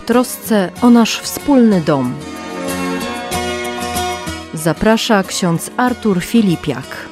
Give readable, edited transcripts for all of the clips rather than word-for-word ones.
trosce o nasz wspólny dom. Zaprasza ksiądz Artur Filipiak.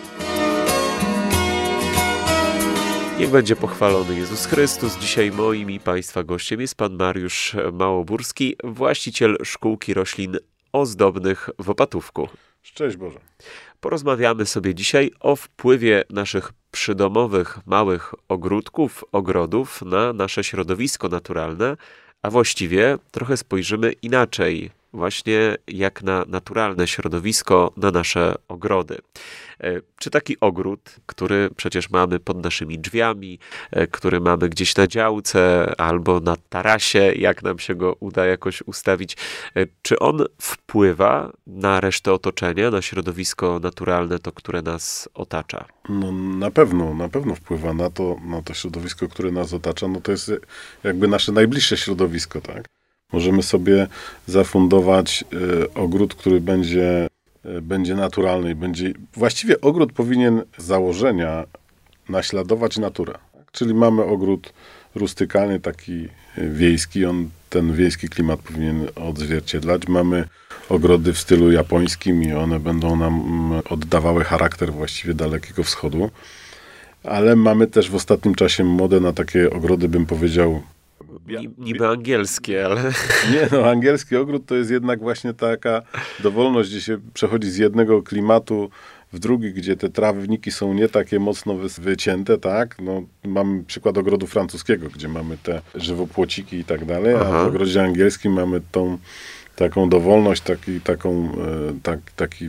Niech będzie pochwalony Jezus Chrystus. Dzisiaj moim i Państwa gościem jest pan Mariusz Małoburski, właściciel szkółki roślin ozdobnych w Opatówku. Szczęść Boże. Porozmawiamy sobie dzisiaj o wpływie naszych przydomowych, małych ogródków, ogrodów na nasze środowisko naturalne, a właściwie trochę spojrzymy inaczej, właśnie jak na naturalne środowisko, na nasze ogrody. Czy taki ogród, który przecież mamy pod naszymi drzwiami, który mamy gdzieś na działce albo na tarasie, jak nam się go uda jakoś ustawić, czy on wpływa na resztę otoczenia, na środowisko naturalne, to które nas otacza? No na pewno wpływa na to środowisko, które nas otacza. No to jest jakby nasze najbliższe środowisko, tak? Możemy sobie zafundować ogród, który będzie naturalny. Właściwie ogród powinien z założenia naśladować naturę. Tak? Czyli mamy ogród rustykalny, taki wiejski. Ten wiejski klimat powinien odzwierciedlać. Mamy ogrody w stylu japońskim i one będą nam oddawały charakter właściwie Dalekiego Wschodu. Ale mamy też w ostatnim czasie modę na takie ogrody, bym powiedział, niby angielskie, ale... Nie, angielski ogród to jest jednak właśnie taka dowolność, gdzie się przechodzi z jednego klimatu w drugi, gdzie te trawniki są nie takie mocno wycięte, tak? No, mamy przykład ogrodu francuskiego, gdzie mamy te żywopłociki i tak dalej, a w ogrodzie angielskim mamy tą taką dowolność, taki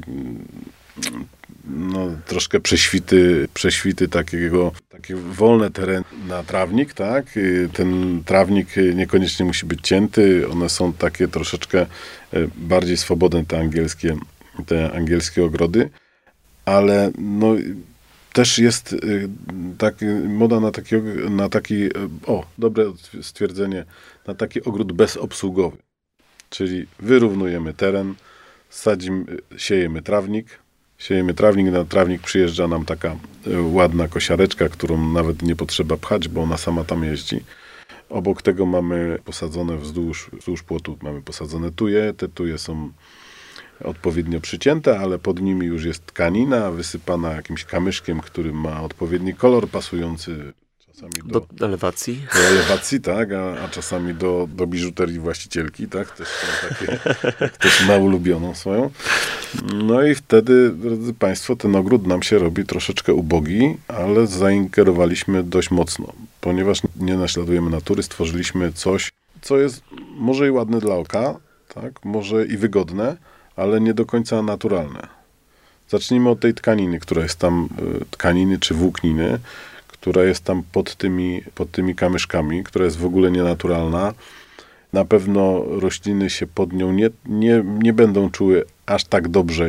troszkę prześwity takie wolne tereny na trawnik, tak? Ten trawnik niekoniecznie musi być cięty, one są takie troszeczkę bardziej swobodne, te angielskie ogrody, ale też jest moda na taki, dobre stwierdzenie, na taki ogród bezobsługowy, czyli wyrównujemy teren, siejemy trawnik, na trawnik przyjeżdża nam taka ładna kosiareczka, którą nawet nie potrzeba pchać, bo ona sama tam jeździ. Obok tego mamy posadzone wzdłuż płotu, mamy posadzone tuje. Te tuje są odpowiednio przycięte, ale pod nimi już jest tkanina wysypana jakimś kamyszkiem, który ma odpowiedni kolor pasujący czasami do elewacji. Do elewacji, tak, a czasami do biżuterii właścicielki, tak, też ktoś ma ulubioną swoją. No i wtedy, drodzy Państwo, ten ogród nam się robi troszeczkę ubogi, ale zaingerowaliśmy dość mocno. Ponieważ nie naśladujemy natury, stworzyliśmy coś, co jest może i ładne dla oka, tak, może i wygodne, ale nie do końca naturalne. Zacznijmy od tej tkaniny, która jest tam, tkaniny czy włókniny, która jest tam pod tymi kamyszkami, która jest w ogóle nienaturalna. Na pewno rośliny się pod nią nie będą czuły aż tak dobrze,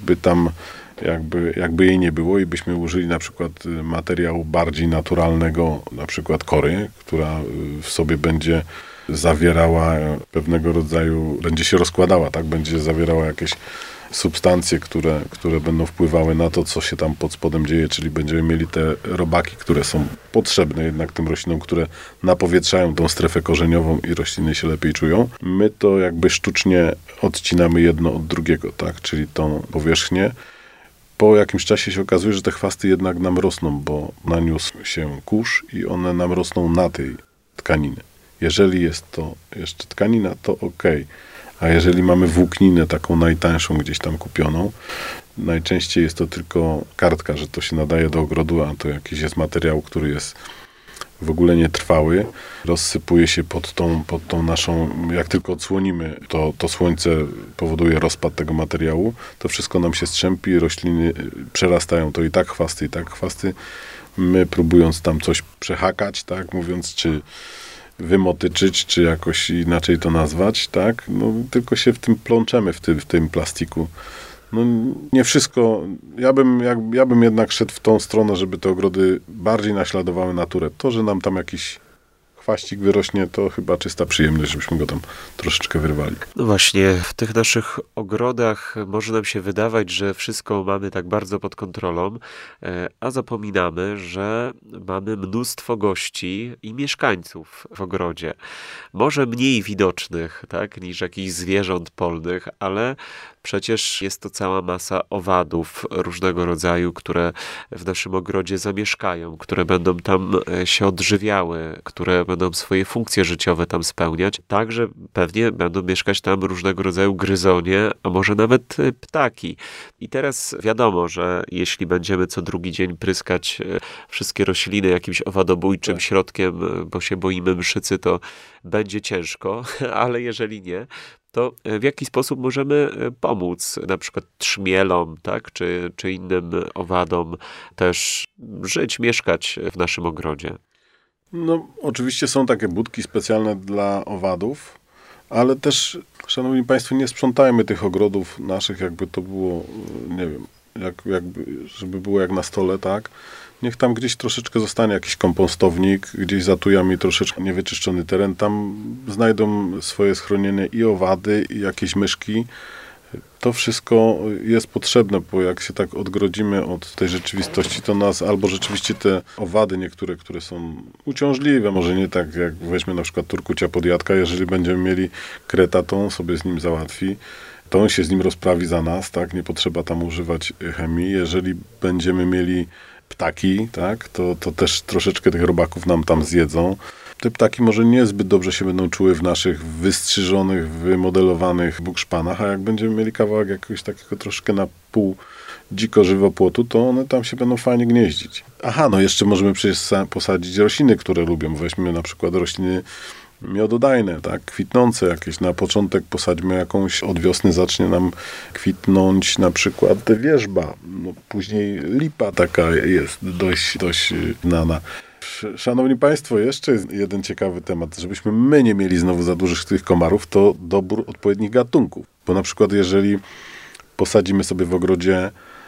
jakby jej nie było i byśmy użyli na przykład materiału bardziej naturalnego, na przykład kory, która w sobie będzie zawierała pewnego rodzaju, będzie się rozkładała, tak? Będzie zawierała jakieś substancje, które będą wpływały na to, co się tam pod spodem dzieje, czyli będziemy mieli te robaki, które są potrzebne jednak tym roślinom, które napowietrzają tą strefę korzeniową i rośliny się lepiej czują. My to jakby sztucznie odcinamy jedno od drugiego, tak? Czyli tą powierzchnię. Po jakimś czasie się okazuje, że te chwasty jednak nam rosną, bo naniósł się kurz i one nam rosną na tej tkaninie. Jeżeli jest to jeszcze tkanina, to okej. A jeżeli mamy włókninę taką najtańszą gdzieś tam kupioną, najczęściej jest to tylko kartka, że to się nadaje do ogrodu, a to jakiś jest materiał, który jest w ogóle nietrwały. Rozsypuje się pod tą naszą, jak tylko odsłonimy, to słońce powoduje rozpad tego materiału. To wszystko nam się strzępi, rośliny przerastają to i tak chwasty. My próbując tam coś przehakać, tak, mówiąc, czy wymotyczyć, czy jakoś inaczej to nazwać, tak? No, tylko się w tym plączemy, w tym plastiku. No, nie wszystko. Ja bym jednak szedł w tą stronę, żeby te ogrody bardziej naśladowały naturę. To, że nam tam jakiś chwaścik wyrośnie, to chyba czysta przyjemność, żebyśmy go tam troszeczkę wyrwali. No właśnie, w tych naszych ogrodach może nam się wydawać, że wszystko mamy tak bardzo pod kontrolą, a zapominamy, że mamy mnóstwo gości i mieszkańców w ogrodzie. Może mniej widocznych, tak, niż jakichś zwierząt polnych, ale przecież jest to cała masa owadów różnego rodzaju, które w naszym ogrodzie zamieszkają, które będą tam się odżywiały, które będą swoje funkcje życiowe tam spełniać. Także pewnie będą mieszkać tam różnego rodzaju gryzonie, a może nawet ptaki. I teraz wiadomo, że jeśli będziemy co drugi dzień pryskać wszystkie rośliny jakimś owadobójczym środkiem, bo się boimy mszycy, to będzie ciężko, ale jeżeli nie, to w jaki sposób możemy pomóc na przykład trzmielom, tak, czy innym owadom też żyć, mieszkać w naszym ogrodzie? No, oczywiście są takie budki specjalne dla owadów, ale też, szanowni państwo, nie sprzątajmy tych ogrodów naszych, jakby to było, nie wiem, jakby, żeby było jak na stole, tak? Niech tam gdzieś troszeczkę zostanie jakiś kompostownik, gdzieś za tujami troszeczkę niewyczyszczony teren. Tam znajdą swoje schronienie i owady, i jakieś myszki. To wszystko jest potrzebne, bo jak się tak odgrodzimy od tej rzeczywistości, to nas albo rzeczywiście te owady niektóre, które są uciążliwe, może nie tak jak weźmy na przykład turkucia podjadka, jeżeli będziemy mieli kreta, to on sobie z nim załatwi. To on się z nim rozprawi za nas, tak? Nie potrzeba tam używać chemii. Jeżeli będziemy mieli ptaki, tak? To też troszeczkę tych robaków nam tam zjedzą. Te ptaki może niezbyt dobrze się będą czuły w naszych wystrzyżonych, wymodelowanych bukszpanach, a jak będziemy mieli kawałek jakiegoś takiego troszkę na pół dziko żywopłotu, to one tam się będą fajnie gnieździć. Aha, no jeszcze możemy przecież posadzić rośliny, które lubią. Weźmy na przykład rośliny miododajne, tak, kwitnące jakieś. Na początek posadźmy jakąś, od wiosny zacznie nam kwitnąć na przykład wierzba. No, później lipa taka jest dość znana. Szanowni państwo, jeszcze jest jeden ciekawy temat. Żebyśmy my nie mieli znowu za dużych tych komarów, to dobór odpowiednich gatunków. Bo na przykład jeżeli posadzimy sobie w ogrodzie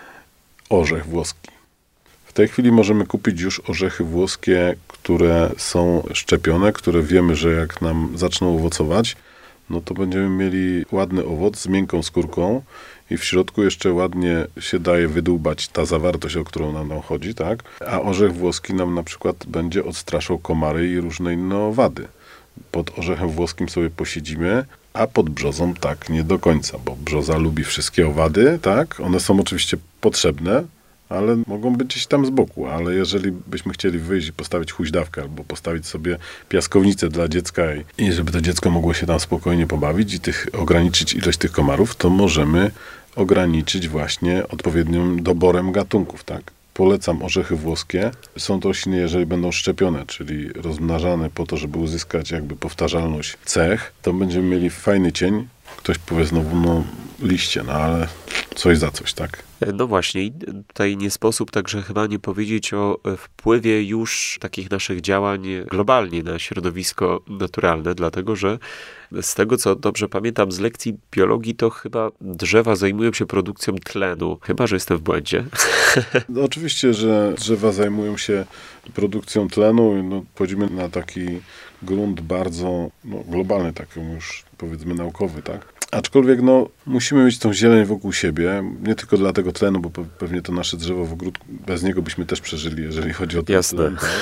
orzech włoski, w tej chwili możemy kupić już orzechy włoskie, które są szczepione, które wiemy, że jak nam zaczną owocować, no to będziemy mieli ładny owoc z miękką skórką i w środku jeszcze ładnie się daje wydłubać ta zawartość, o którą nam chodzi, tak? A orzech włoski nam na przykład będzie odstraszał komary i różne inne owady. Pod orzechem włoskim sobie posiedzimy, a pod brzozą tak nie do końca, bo brzoza lubi wszystkie owady, tak? One są oczywiście potrzebne, ale mogą być gdzieś tam z boku. Ale jeżeli byśmy chcieli wyjść i postawić huźdawkę albo postawić sobie piaskownicę dla dziecka i żeby to dziecko mogło się tam spokojnie pobawić i ograniczyć ilość tych komarów, to możemy ograniczyć właśnie odpowiednim doborem gatunków, tak? Polecam orzechy włoskie. Są to rośliny, jeżeli będą szczepione, czyli rozmnażane po to, żeby uzyskać jakby powtarzalność cech, to będziemy mieli fajny cień. Ktoś powie znowu, no liście, no ale coś za coś, tak? No właśnie, i tutaj nie sposób także chyba nie powiedzieć o wpływie już takich naszych działań globalnie na środowisko naturalne, dlatego że z tego, co dobrze pamiętam z lekcji biologii, to chyba drzewa zajmują się produkcją tlenu. Chyba że jestem w błędzie. No, oczywiście, że drzewa zajmują się produkcją tlenu. No, wchodzimy na taki grunt bardzo globalny, taki już powiedzmy naukowy, tak? Aczkolwiek musimy mieć tą zieleń wokół siebie, nie tylko dla tego tlenu, bo pewnie to nasze drzewo w ogródku, bez niego byśmy też przeżyli, jeżeli chodzi o ten tlen. Tak?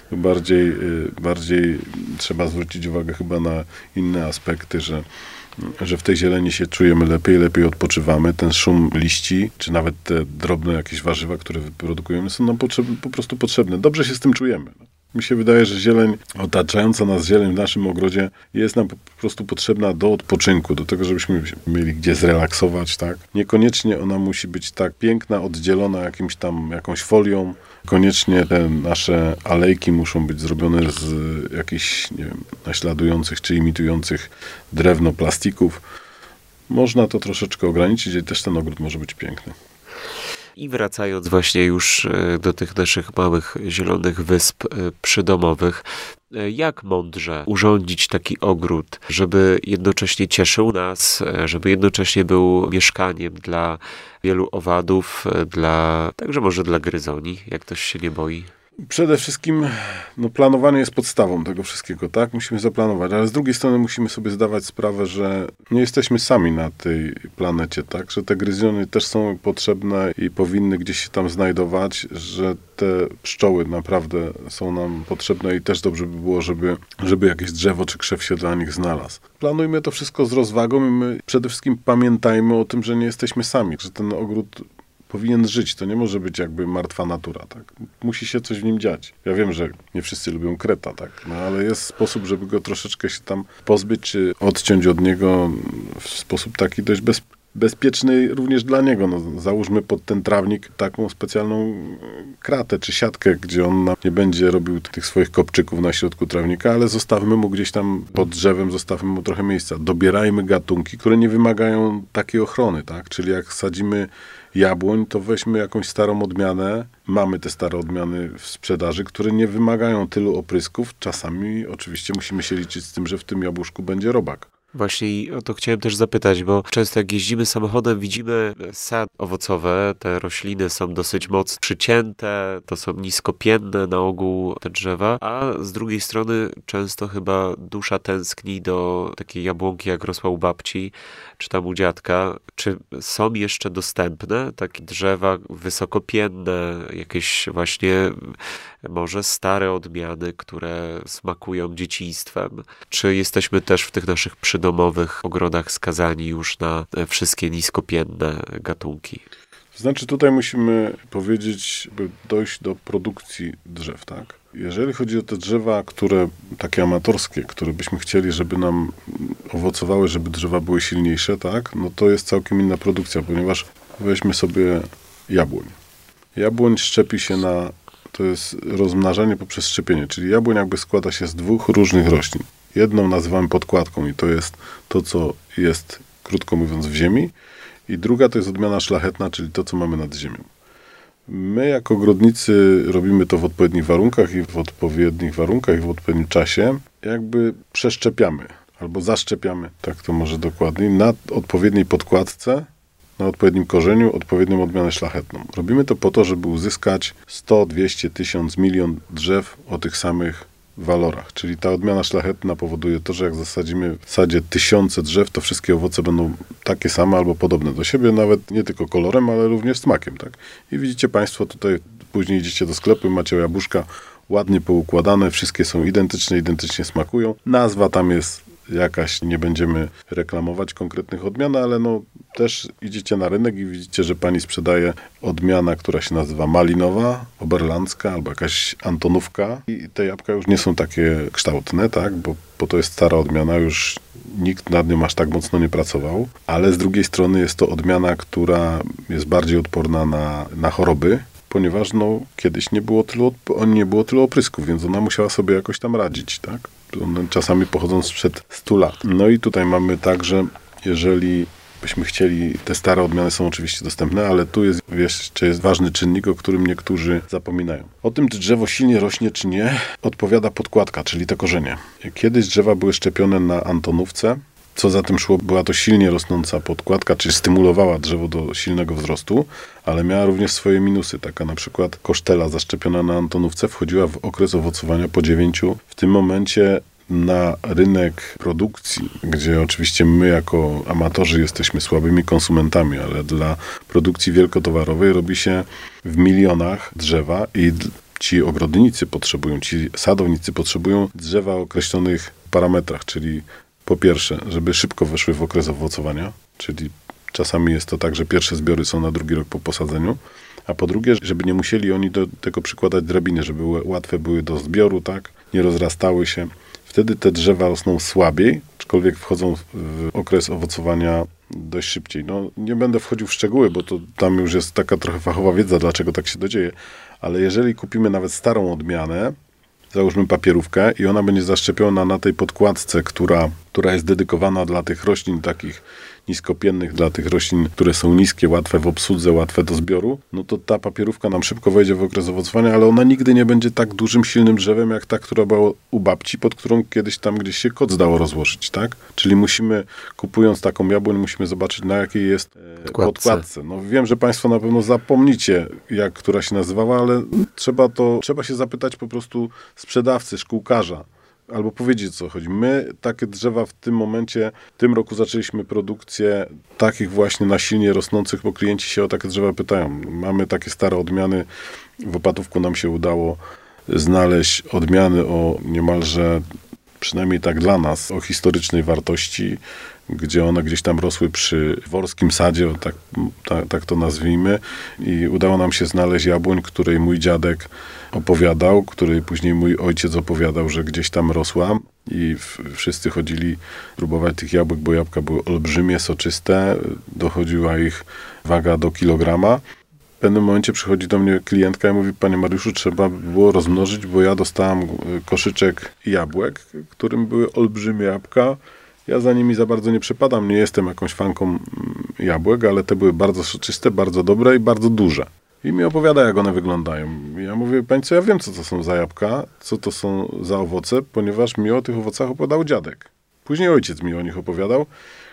Bardziej trzeba zwrócić uwagę chyba na inne aspekty, że w tej zieleni się czujemy lepiej odpoczywamy. Ten szum liści, czy nawet te drobne jakieś warzywa, które wyprodukujemy, są nam po prostu potrzebne. Dobrze się z tym czujemy. Mi się wydaje, że zieleń, otaczająca nas zieleń w naszym ogrodzie jest nam po prostu potrzebna do odpoczynku, do tego, żebyśmy mieli gdzie zrelaksować, tak? Niekoniecznie ona musi być tak piękna, oddzielona jakąś folią. Koniecznie te nasze alejki muszą być zrobione z jakichś, nie wiem, naśladujących czy imitujących drewno plastików. Można to troszeczkę ograniczyć i też ten ogród może być piękny. I wracając właśnie już do tych naszych małych zielonych wysp przydomowych, jak mądrze urządzić taki ogród, żeby jednocześnie cieszył nas, żeby jednocześnie był mieszkaniem dla wielu owadów, także może dla gryzoni, jak ktoś się nie boi? Przede wszystkim planowanie jest podstawą tego wszystkiego, tak? Musimy zaplanować, ale z drugiej strony musimy sobie zdawać sprawę, że nie jesteśmy sami na tej planecie, tak? Że te gryzony też są potrzebne i powinny gdzieś się tam znajdować, że te pszczoły naprawdę są nam potrzebne i też dobrze by było, żeby jakieś drzewo czy krzew się dla nich znalazł. Planujmy to wszystko z rozwagą i my przede wszystkim pamiętajmy o tym, że nie jesteśmy sami, że ten ogród powinien żyć. To nie może być jakby martwa natura, tak? Musi się coś w nim dziać. Ja wiem, że nie wszyscy lubią kreta, tak? No ale jest sposób, żeby go troszeczkę się tam pozbyć, czy odciąć od niego w sposób taki dość bezpieczny również dla niego. No, załóżmy pod ten trawnik taką specjalną kratę czy siatkę, gdzie on nie będzie robił tych swoich kopczyków na środku trawnika, ale zostawmy mu gdzieś tam pod drzewem, zostawmy mu trochę miejsca. Dobierajmy gatunki, które nie wymagają takiej ochrony, tak? Czyli jak sadzimy jabłoń, to weźmy jakąś starą odmianę. Mamy te stare odmiany w sprzedaży, które nie wymagają tylu oprysków. Czasami oczywiście musimy się liczyć z tym, że w tym jabłuszku będzie robak. Właśnie i o to chciałem też zapytać, bo często jak jeździmy samochodem, widzimy sady owocowe, te rośliny są dosyć mocno przycięte, to są niskopienne na ogół te drzewa, a z drugiej strony często chyba dusza tęskni do takiej jabłonki, jak rosła u babci, czy tam u dziadka. Czy są jeszcze dostępne takie drzewa wysokopienne, jakieś właśnie może stare odmiany, które smakują dzieciństwem? Czy jesteśmy też w tych naszych przydomowych ogrodach skazani już na wszystkie niskopienne gatunki? Znaczy tutaj musimy powiedzieć, by dojść do produkcji drzew, tak? Jeżeli chodzi o te drzewa, takie amatorskie, które byśmy chcieli, żeby nam owocowały, żeby drzewa były silniejsze, tak? No to jest całkiem inna produkcja, ponieważ weźmy sobie jabłoń. Jabłoń szczepi się to jest rozmnażanie poprzez szczepienie, czyli jabłoń jakby składa się z dwóch różnych roślin. Jedną nazywamy podkładką i to jest to, co jest, krótko mówiąc, w ziemi, i druga to jest odmiana szlachetna, czyli to, co mamy nad ziemią. My jako ogrodnicy robimy to w odpowiednich warunkach i w odpowiednim czasie, jakby przeszczepiamy albo zaszczepiamy, tak to może dokładniej, na odpowiedniej podkładce, na odpowiednim korzeniu, odpowiednią odmianę szlachetną. Robimy to po to, żeby uzyskać 100, 200, 1000, 1 000 000 drzew o tych samych walorach. Czyli ta odmiana szlachetna powoduje to, że jak zasadzimy w sadzie 1000 drzew, to wszystkie owoce będą takie same albo podobne do siebie, nawet nie tylko kolorem, ale również smakiem, tak? I widzicie Państwo tutaj, później idziecie do sklepu i macie jabłuszka ładnie poukładane, wszystkie są identyczne, identycznie smakują. Nazwa tam jest jakaś, nie będziemy reklamować konkretnych odmian, ale też idziecie na rynek i widzicie, że pani sprzedaje odmiana, która się nazywa malinowa, oberlandzka albo jakaś antonówka i te jabłka już nie są takie kształtne, tak, bo to jest stara odmiana, już nikt nad nią aż tak mocno nie pracował, ale z drugiej strony jest to odmiana, która jest bardziej odporna na choroby, ponieważ kiedyś nie było tylu oprysków, więc ona musiała sobie jakoś tam radzić, tak? One czasami pochodzą sprzed 100 lat. No i tutaj mamy tak, że jeżeli byśmy chcieli, te stare odmiany są oczywiście dostępne, ale tu jest ważny czynnik, o którym niektórzy zapominają. O tym, czy drzewo silnie rośnie, czy nie, odpowiada podkładka, czyli te korzenie. Kiedyś drzewa były szczepione na antonówce. Co za tym szło, była to silnie rosnąca podkładka, czyli stymulowała drzewo do silnego wzrostu, ale miała również swoje minusy. Taka na przykład kosztela zaszczepiona na antonówce wchodziła w okres owocowania po 9. W tym momencie na rynek produkcji, gdzie oczywiście my jako amatorzy jesteśmy słabymi konsumentami, ale dla produkcji wielkotowarowej robi się w milionach drzewa i ci ogrodnicy ci sadownicy potrzebują drzewa o określonych parametrach, czyli po pierwsze, żeby szybko weszły w okres owocowania, czyli czasami jest to tak, że pierwsze zbiory są na drugi rok po posadzeniu, a po drugie, żeby nie musieli oni do tego przykładać drabiny, żeby łatwe były do zbioru, tak, nie rozrastały się. Wtedy te drzewa rosną słabiej, aczkolwiek wchodzą w okres owocowania dość szybciej. Nie będę wchodził w szczegóły, bo to tam już jest taka trochę fachowa wiedza, dlaczego tak się dzieje, ale jeżeli kupimy nawet starą odmianę, załóżmy papierówkę i ona będzie zaszczepiona na tej podkładce, która jest dedykowana dla tych roślin takich niskopiennych dla tych roślin, które są niskie, łatwe w obsłudze, łatwe do zbioru, no to ta papierówka nam szybko wejdzie w okres owocowania, ale ona nigdy nie będzie tak dużym, silnym drzewem, jak ta, która była u babci, pod którą kiedyś tam gdzieś się koc dało rozłożyć, tak? Czyli musimy, kupując taką jabłoń, musimy zobaczyć, na jakiej jest podkładce. No wiem, że państwo na pewno zapomnicie, jak która się nazywała, ale trzeba się zapytać po prostu sprzedawcy, szkółkarza, albo powiedzieć, o co chodzi. My takie drzewa w tym momencie, w tym roku zaczęliśmy produkcję takich właśnie nasilnie rosnących, bo klienci się o takie drzewa pytają. Mamy takie stare odmiany. W Opatówku nam się udało znaleźć odmiany o niemalże, przynajmniej tak dla nas, o historycznej wartości, gdzie one gdzieś tam rosły przy dworskim sadzie, tak to nazwijmy. I udało nam się znaleźć jabłoń, której mój dziadek opowiadał, której później mój ojciec opowiadał, że gdzieś tam rosła i wszyscy chodzili próbować tych jabłek, bo jabłka były olbrzymie, soczyste, dochodziła ich waga do kilograma. W pewnym momencie przychodzi do mnie klientka i mówi: panie Mariuszu, trzeba było rozmnożyć, bo ja dostałam koszyczek jabłek, którym były olbrzymie jabłka. Ja za nimi za bardzo nie przepadam, nie jestem jakąś fanką jabłek, ale te były bardzo soczyste, bardzo dobre i bardzo duże. I mi opowiada, jak one wyglądają. Ja mówię: pani co, ja wiem, co to są za jabłka, co to są za owoce, ponieważ mi o tych owocach opowiadał dziadek. Później ojciec mi o nich opowiadał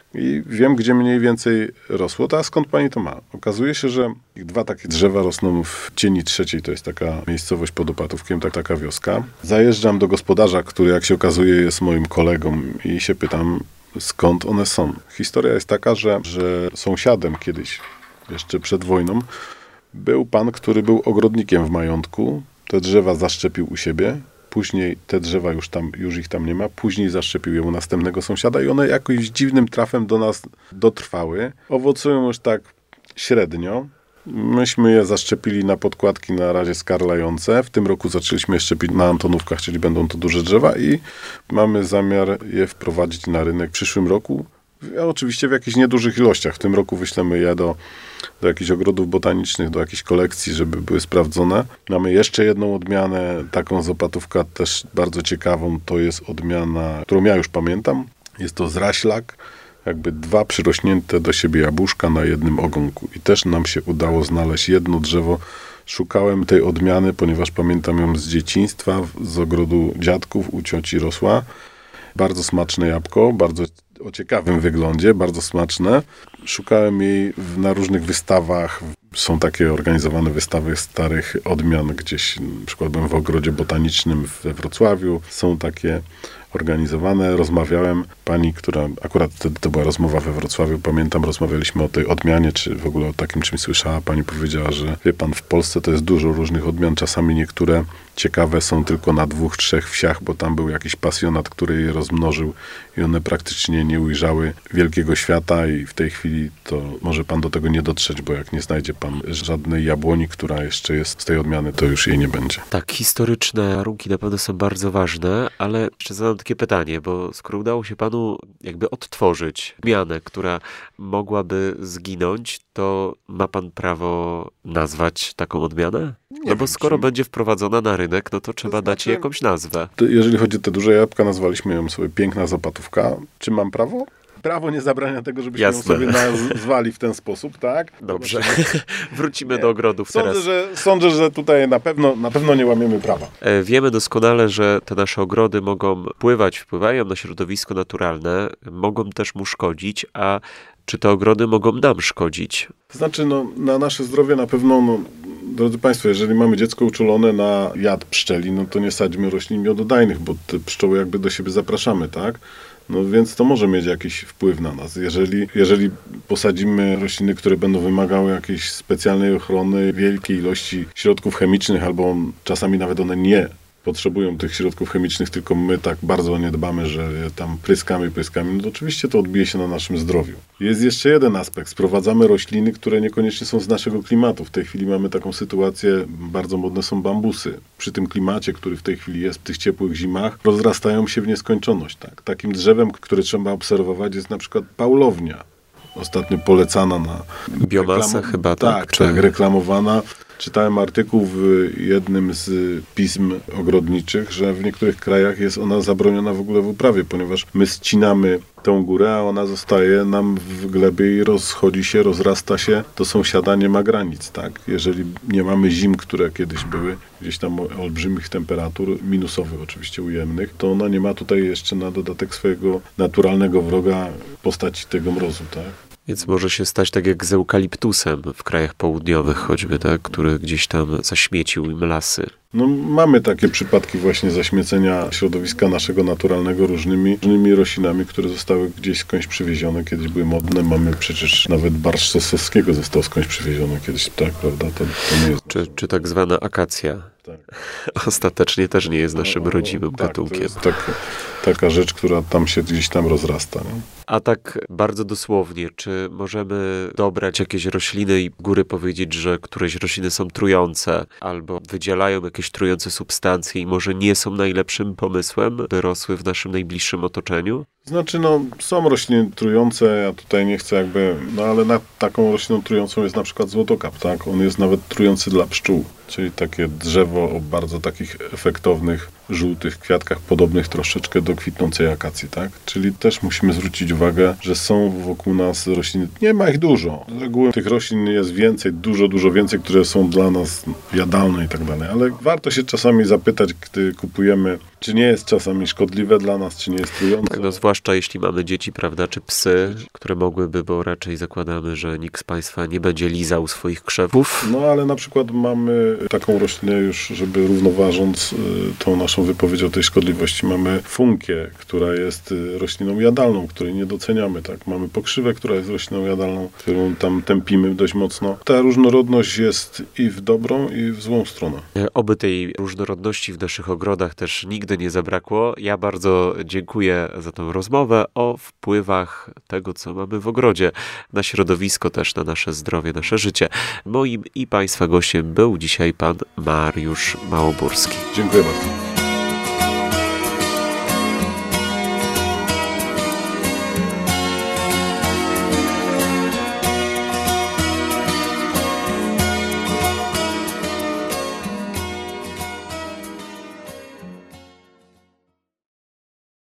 i wiem, gdzie mniej więcej rosło. To a skąd pani to ma? Okazuje się, że dwa takie drzewa rosną w Cieni Trzeciej, to jest taka miejscowość pod Opatówkiem, taka wioska. Zajeżdżam do gospodarza, który, jak się okazuje, jest moim kolegą i się pytam, skąd one są. Historia jest taka, że sąsiadem kiedyś, jeszcze przed wojną, był pan, który był ogrodnikiem w majątku. Te drzewa zaszczepił u siebie. Później te drzewa już ich tam nie ma. Później zaszczepił jemu następnego sąsiada i one jakoś dziwnym trafem do nas dotrwały. Owocują już tak średnio. Myśmy je zaszczepili na podkładki na razie skarlające. W tym roku zaczęliśmy je szczepić na Antonówkach, czyli będą to duże drzewa i mamy zamiar je wprowadzić na rynek w przyszłym roku. Oczywiście w jakichś niedużych ilościach. W tym roku wyślemy je do jakichś ogrodów botanicznych, do jakichś kolekcji, żeby były sprawdzone. Mamy jeszcze jedną odmianę, taką z Opatówka, też bardzo ciekawą. To jest odmiana, którą ja już pamiętam. Jest to zraślak, jakby dwa przyrośnięte do siebie jabłuszka na jednym ogonku. I też nam się udało znaleźć jedno drzewo. Szukałem tej odmiany, ponieważ pamiętam ją z dzieciństwa, z ogrodu dziadków, u cioci rosła. Bardzo smaczne jabłko, bardzo o ciekawym wyglądzie, bardzo smaczne. Szukałem jej na różnych wystawach. Są takie organizowane wystawy starych odmian gdzieś, na przykład byłem w ogrodzie botanicznym we Wrocławiu. Są takie organizowane. Rozmawiałem, pani, która akurat wtedy to była rozmowa we Wrocławiu, pamiętam, rozmawialiśmy o tej odmianie, czy w ogóle o takim czymś słyszała. Pani powiedziała, że wie pan, w Polsce to jest dużo różnych odmian. Czasami niektóre ciekawe są tylko na 2, 3 wsiach, bo tam był jakiś pasjonat, który je rozmnożył i one praktycznie nie ujrzały wielkiego świata i w tej chwili to może pan do tego nie dotrzeć, bo jak nie znajdzie pan żadnej jabłoni, która jeszcze jest z tej odmiany, to już jej nie będzie. Tak, historyczne warunki na pewno są bardzo ważne, ale jeszcze zadam takie pytanie, bo skoro udało się panu jakby odtworzyć odmianę, która mogłaby zginąć, to ma pan prawo nazwać taką odmianę? No bo skoro będzie wprowadzona na rynek, no to trzeba dać jej jakąś nazwę. Jeżeli chodzi o te duże jabłka, nazwaliśmy ją sobie Piękna z Opatówka. Czy mam prawo? Prawo nie zabrania tego, żebyśmy ją sobie nazwali w ten sposób, tak? Dobrze. Wrócimy do ogrodów teraz. Sądzę, że tutaj na pewno nie łamiemy prawa. Wiemy doskonale, że te nasze ogrody mogą wpływają na środowisko naturalne, mogą też mu szkodzić, a czy te ogrody mogą nam szkodzić? To znaczy, na nasze zdrowie na pewno, drodzy państwo, jeżeli mamy dziecko uczulone na jad pszczeli, no to nie sadźmy roślin miododajnych, bo te pszczoły jakby do siebie zapraszamy, tak? No więc to może mieć jakiś wpływ na nas. Jeżeli posadzimy rośliny, które będą wymagały jakiejś specjalnej ochrony, wielkiej ilości środków chemicznych, albo czasami nawet one nie potrzebują tych środków chemicznych, tylko my tak bardzo nie dbamy, że je tam pryskamy, no to oczywiście to odbije się na naszym zdrowiu. Jest jeszcze jeden aspekt. Sprowadzamy rośliny, które niekoniecznie są z naszego klimatu. W tej chwili mamy taką sytuację, bardzo modne są bambusy. Przy tym klimacie, który w tej chwili jest, w tych ciepłych zimach, rozrastają się w nieskończoność. Tak? Takim drzewem, które trzeba obserwować, jest na przykład paulownia. Ostatnio polecana na biomasę chyba, tak, reklamowana. Czytałem artykuł w jednym z pism ogrodniczych, że w niektórych krajach jest ona zabroniona w ogóle w uprawie, ponieważ my ścinamy tą górę, a ona zostaje nam w glebie i rozchodzi się, rozrasta się. To sąsiada nie ma granic, tak? Jeżeli nie mamy zim, które kiedyś były, gdzieś tam olbrzymich temperatur, minusowych oczywiście ujemnych, to ona nie ma tutaj jeszcze na dodatek swojego naturalnego wroga w postaci tego mrozu, tak? Więc może się stać tak jak z eukaliptusem w krajach południowych choćby, tak? Który gdzieś tam zaśmiecił im lasy. No, mamy takie przypadki właśnie zaśmiecenia środowiska naszego naturalnego różnymi roślinami, które zostały gdzieś skądś przywiezione. Kiedyś były modne. Mamy przecież nawet barszcz sosowskiego został skądś przywieziony kiedyś, tak, prawda? To nie jest... Czy tak zwana akacja. Tak. Ostatecznie też nie jest naszym rodzimym tak, gatunkiem. To jest taka rzecz, która tam się gdzieś tam rozrasta. Nie? A tak bardzo dosłownie, czy możemy dobrać jakieś rośliny i góry powiedzieć, że któreś rośliny są trujące albo wydzielają jakieś trujące substancje i może nie są najlepszym pomysłem, by rosły w naszym najbliższym otoczeniu? Znaczy, są rośliny trujące, ja tutaj nie chcę ale taką rośliną trującą jest na przykład złotokap, tak? On jest nawet trujący dla pszczół, czyli takie drzewo o bardzo takich efektownych, żółtych kwiatkach, podobnych troszeczkę do kwitnącej akacji, tak? Czyli też musimy zwrócić uwagę, że są wokół nas rośliny, nie ma ich dużo. Z reguły tych roślin jest więcej, dużo więcej, które są dla nas jadalne i tak dalej, ale warto się czasami zapytać, gdy kupujemy, czy nie jest czasami szkodliwe dla nas, czy nie jest trujące. Tak, zwłaszcza jeśli mamy dzieci, prawda, czy psy, które mogłyby, bo raczej zakładamy, że nikt z Państwa nie będzie lizał swoich krzewów. No, ale na przykład mamy taką roślinę już, żeby równoważąc tą naszą wypowiedź o tej szkodliwości, mamy funkię, która jest rośliną jadalną, której nie doceniamy, tak. Mamy pokrzywę, która jest rośliną jadalną, którą tam tępimy dość mocno. Ta różnorodność jest i w dobrą, i w złą stronę. Oby tej różnorodności w naszych ogrodach też nigdy nie zabrakło. Ja bardzo dziękuję za tę rozmowę o wpływach tego, co mamy w ogrodzie, na środowisko też, na nasze zdrowie, nasze życie. Moim i Państwa gościem był dzisiaj pan Mariusz Małoburski. Dziękuję bardzo.